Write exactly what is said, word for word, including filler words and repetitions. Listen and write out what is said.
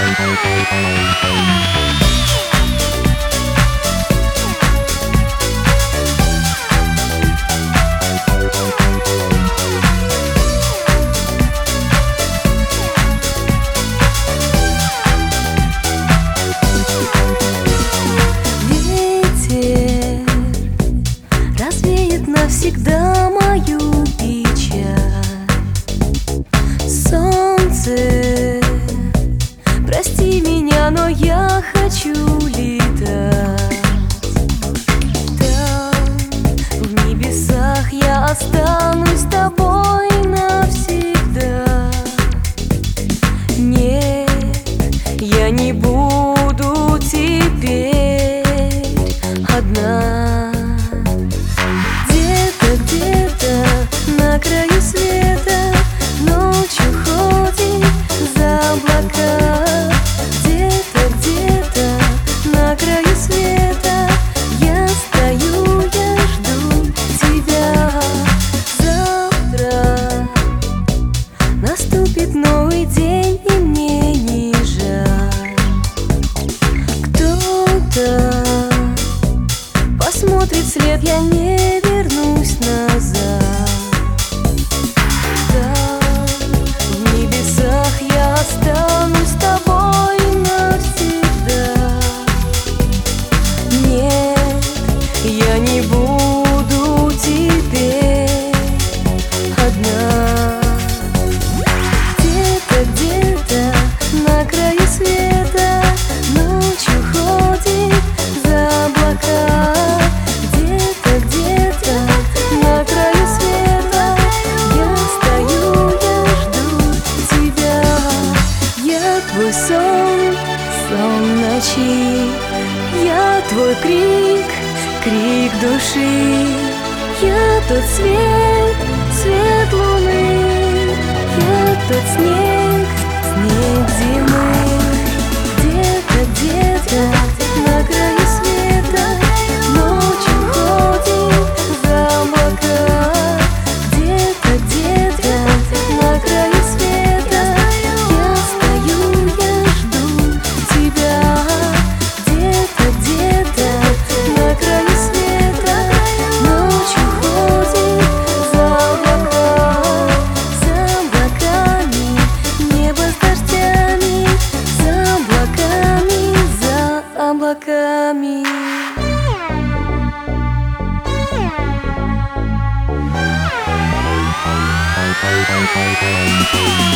Навсегда мою печаль. Солнце, прости меня, но я хочу летать. Там, в небесах, я останусь с тобой навсегда. Нет, я не буду теперь одна. На краю света ночью ходит за облака. Где-то, где-то на краю света я стою, я жду тебя. Завтра наступит новый день, и мне не жаль. Кто-то посмотрит вслед, я не вернусь назад. Останусь с тобой навсегда. Нет, я не буду теперь одна. Где-то, где-то на краю света ночью ходит за облака. Где-то, где-то на краю света я стою, я жду тебя. Я твой сон, сон ночи, я твой крик, крик души. Я тот свет, свет луны, я тот снег, снег зимы. Где-то, где-то на краю света ночью ходит за облака. Где-то, где-то на краю света я стою, я жду тебя. Где-то, где-то на краю света ночью ходит за облака. За облаками небо с дождями, за облаками, за облаками. Bye.